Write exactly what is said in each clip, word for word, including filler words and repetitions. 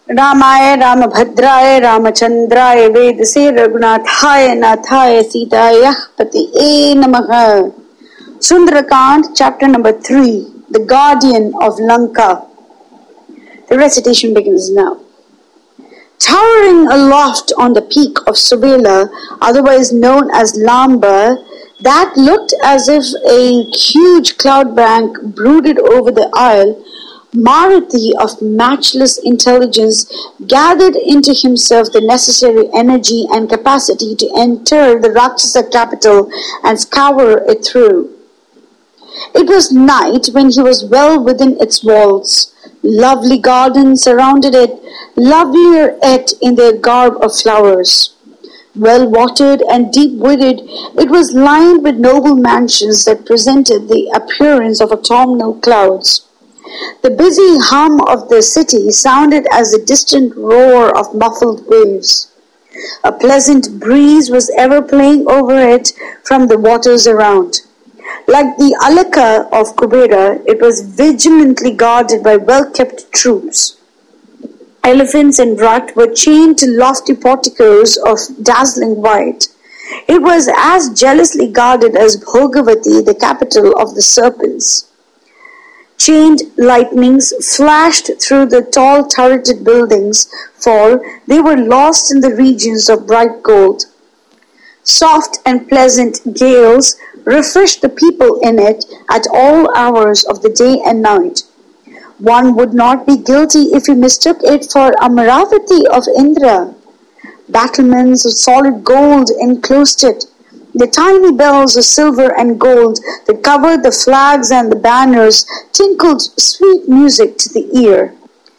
रामाय रामभद्राय रामचंद्राय वेदसे रघुनाथाय नाथाय सीताय पतये नमः. Sundarakand, chapter number three, the guardian of Lanka. The recitation begins now. Towering aloft on the peak of Subela, otherwise known as Lamba, that looked as if a huge cloud bank brooded over the isle, Maruti of matchless intelligence gathered into himself the necessary energy and capacity to enter the Rakshasa capital and scour it through. It was night when he was well within its walls. Lovely gardens surrounded it, lovelier yet in their garb of flowers. Well watered and deep-wooded, it was lined with noble mansions that presented the appearance of autumnal clouds. The busy hum of the city sounded as the distant roar of muffled waves. A pleasant breeze was ever playing over it from the waters around. Like the Alaka of Kubera, it was vigilantly guarded by well-kept troops. Elephants and Rat were chained to lofty porticos of dazzling white. It was as jealously guarded as Bhogavati, the capital of the serpents. Chained lightnings flashed through the tall turreted buildings, for they were lost in the regions of bright gold. Soft and pleasant gales refreshed the people in it at all hours of the day and night. One would not be guilty if he mistook it for Amaravati of Indra. Battlements of solid gold enclosed it. The tiny bells of silver and gold that covered the flags and the banners tinkled sweet music to the ear.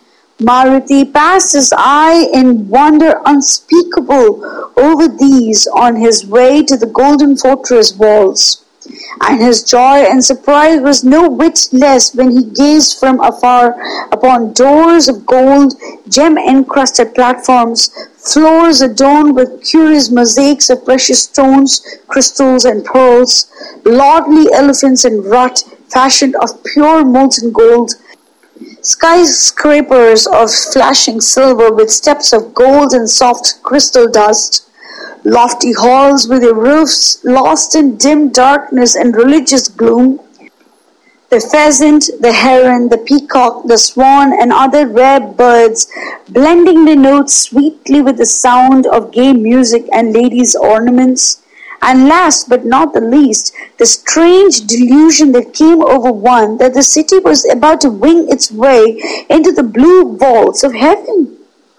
Maruti passed his eye in wonder unspeakable over these on his way to the golden fortress walls. And his joy and surprise was no whit less when he gazed from afar upon doors of gold, gem-encrusted platforms, floors adorned with curious mosaics of precious stones, crystals, and pearls, lordly elephants and Rat fashioned of pure molten gold, skyscrapers of flashing silver with steps of gold and soft crystal dust, lofty halls with their roofs lost in dim darkness and religious gloom. The pheasant, the heron, the peacock, the swan, and other rare birds blending their notes sweetly with the sound of gay music and ladies' ornaments. And last but not the least, the strange delusion that came over one that the city was about to wing its way into the blue vaults of heaven.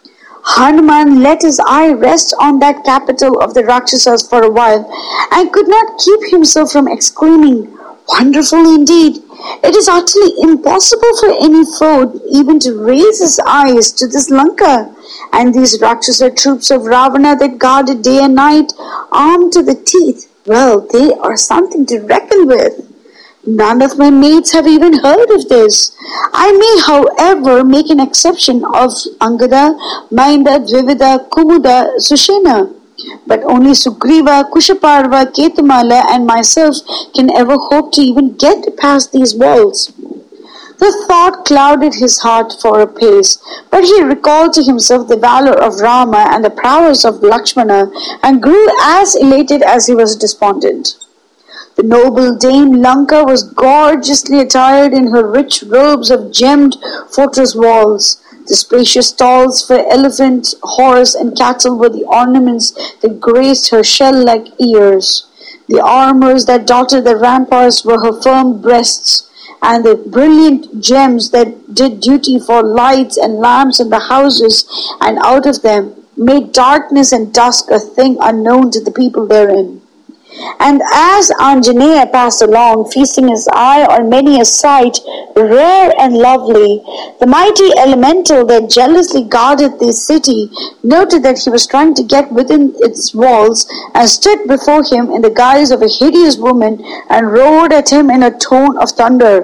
Hanuman let his eye rest on that capital of the Rakshasas for a while, and could not keep himself from exclaiming, "Wonderful indeed! It is utterly impossible for any foe even to raise his eyes to this Lanka, and these Rakshasa troops of Ravana that guard it day and night, armed to the teeth, well, they are something to reckon with. None of my mates have even heard of this. I may, however, make an exception of Angada, Mainda, Dvivida, Kumuda, Sushena. But only Sugriva, Kushaparva, Ketumala, and myself can ever hope to even get past these walls." The thought clouded his heart for a pace, but he recalled to himself the valor of Rama and the prowess of Lakshmana, and grew as elated as he was despondent. The noble dame Lanka was gorgeously attired in her rich robes of gemmed fortress walls. The spacious stalls for elephant, horse, and cattle were the ornaments that graced her shell-like ears. The armors that dotted the ramparts were her firm breasts, and the brilliant gems that did duty for lights and lamps in the houses and out of them made darkness and dusk a thing unknown to the people therein. And as Anjaneya passed along, feasting his eye on many a sight, rare and lovely, the mighty elemental that jealously guarded the city noted that he was trying to get within its walls, and stood before him in the guise of a hideous woman, and roared at him in a tone of thunder.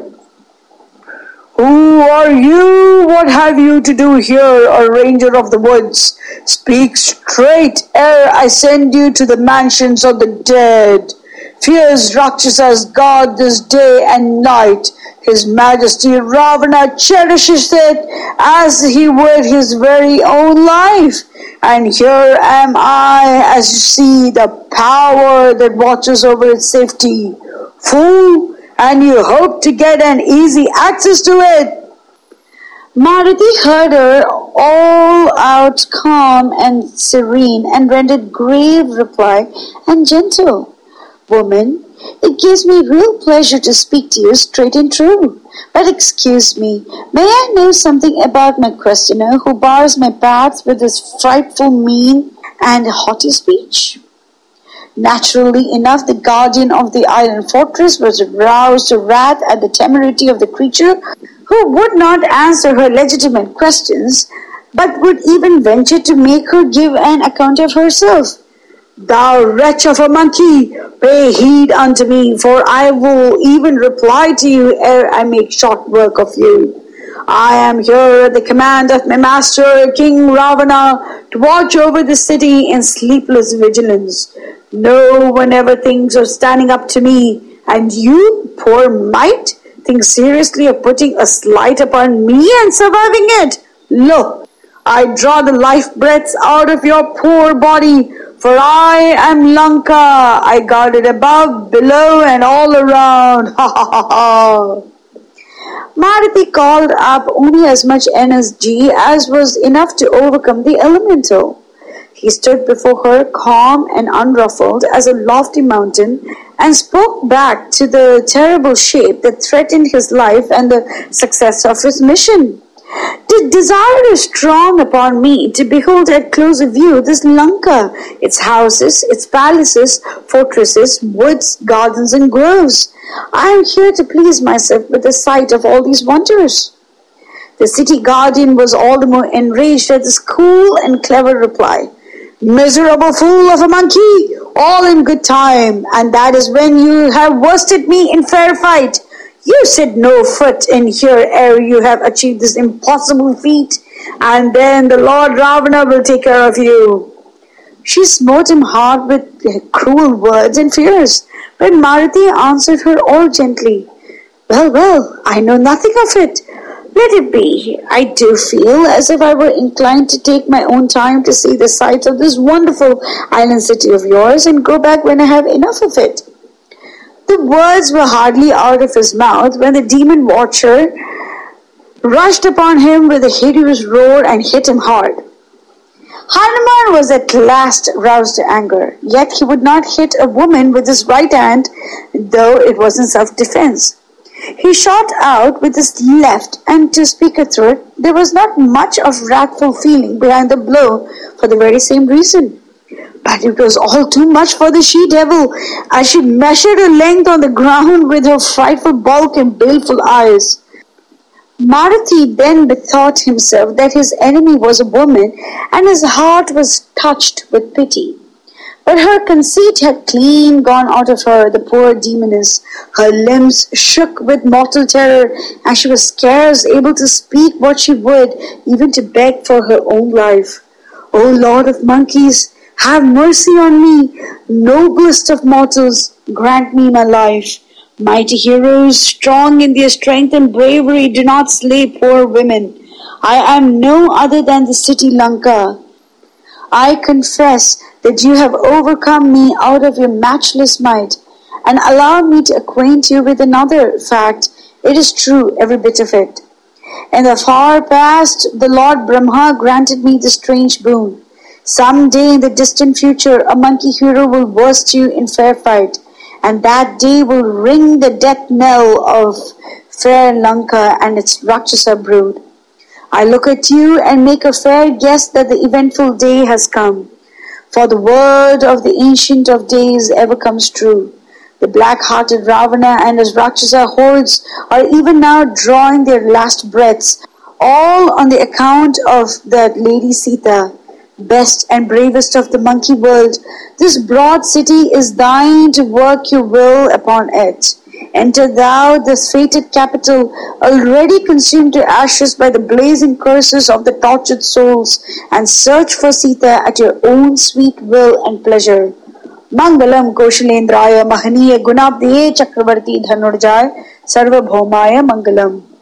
"Who are you? What have you to do here, a ranger of the woods? Speak straight, ere I send you to the mansions of the dead. Fierce Rakshasas guard this day and night. His Majesty Ravana cherishes it as he would his very own life. And here am I, as you see, the power that watches over its safety. Fool, and you hope to get an easy access to it. Maruti heard her all out calm and serene and rendered grave reply and gentle. Woman, it gives me real pleasure to speak to you straight and true. But excuse me, may I know something about my questioner who bars my path with his frightful mien and haughty speech? Naturally enough, the guardian of the island fortress was roused to wrath at the temerity of the creature who would not answer her legitimate questions, but would even venture to make her give an account of herself. Thou wretch of a monkey, pay heed unto me, for I will even reply to you ere I make short work of you. I am here at the command of my master, King Ravana, to watch over the city in sleepless vigilance. No one ever thinks of standing up to me, and you, poor mite, think seriously of putting a slight upon me and surviving it. Look, I draw the life breaths out of your poor body, for I am Lanka. I guard it above, below, and all around. Ha ha ha ha. Maruti called up only as much energy as was enough to overcome the elemental. He stood before her calm and unruffled as a lofty mountain and spoke back to the terrible shape that threatened his life and the success of his mission. The desire is strong upon me to behold at closer view this Lanka, its houses, its palaces, fortresses, woods, gardens, and groves. I am here to please myself with the sight of all these wonders. The city guardian was all the more enraged at this cool and clever reply. Miserable fool of a monkey, all in good time, and that is when you have worsted me in fair fight. You set no foot in here ere you have achieved this impossible feat, and then the Lord Ravana will take care of you. She smote him hard with cruel words and fears, but Maruti answered her all gently. Well, well, I know nothing of it. Let it be. I do feel as if I were inclined to take my own time to see the sights of this wonderful island city of yours and go back when I have enough of it. The words were hardly out of his mouth when the demon watcher rushed upon him with a hideous roar and hit him hard. Hanuman was at last roused to anger, yet he would not hit a woman with his right hand, though it was in self-defense. He shot out with his left, and to speak a truth, there was not much of wrathful feeling behind the blow for the very same reason. But it was all too much for the she-devil, as she measured her length on the ground with her frightful bulk and baleful eyes. Maruti then bethought himself that his enemy was a woman, and his heart was touched with pity. But her conceit had clean gone out of her, the poor demoness. Her limbs shook with mortal terror, and she was scarce able to speak what she would, even to beg for her own life. O Lord of monkeys, have mercy on me, noblest of mortals, grant me my life. Mighty heroes, strong in their strength and bravery, do not slay poor women. I am no other than the city Lanka. I confess that you have overcome me out of your matchless might, and allow me to acquaint you with another fact. It is true, every bit of it. In the far past, the Lord Brahma granted me the strange boon. Some day in the distant future, a monkey hero will worst you in fair fight, and that day will ring the death knell of fair Lanka and its Rakshasa brood. I look at you and make a fair guess that the eventful day has come. For the word of the Ancient of Days ever comes true. The black-hearted Ravana and his Rakshasa hordes are even now drawing their last breaths, all on the account of that Lady Sita, best and bravest of the monkey world. This broad city is thine to work your will upon it. Enter thou this fated capital, already consumed to ashes by the blazing curses of the tortured souls, and search for Sita at your own sweet will and pleasure. Mangalam Koshalendraya Mahaniya Gunabdiye Chakravarti Dhanurjaya सर्वभौमाय Mangalam.